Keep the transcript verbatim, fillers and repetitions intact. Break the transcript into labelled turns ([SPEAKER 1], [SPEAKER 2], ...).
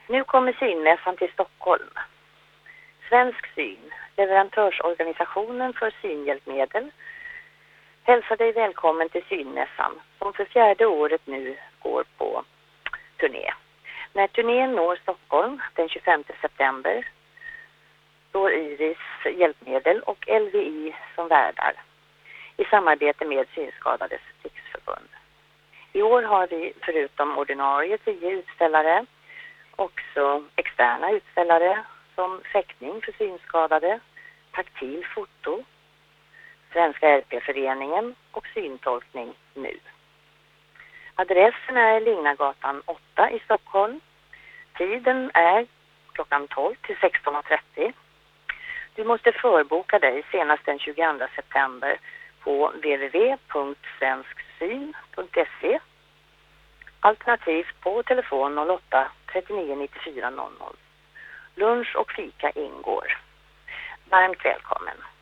[SPEAKER 1] Nu kommer synmässan till Stockholm. Svensk syn, leverantörsorganisationen för synhjälpmedel, hälsar dig välkommen till synmässan som för fjärde året nu går på turné. När turnén når Stockholm den tjugofemte september står Iris hjälpmedel och L V I som värdar i samarbete med Synskadades riksförbund. I år har vi förutom ordinarie tio utställare också externa utställare som fäktning för synskadade, taktil foto, Svenska R P-föreningen och syntolkning nu. Adressen är Lignagatan åtta i Stockholm. Tiden är klockan tolv till sexton trettio. Du måste förboka dig senast den tjugoandra september på w w w punkt svensksyn punkt se alternativt på telefon noll åtta trettionio nittiofyra noll noll. Lunch och fika ingår. Varmt välkommen!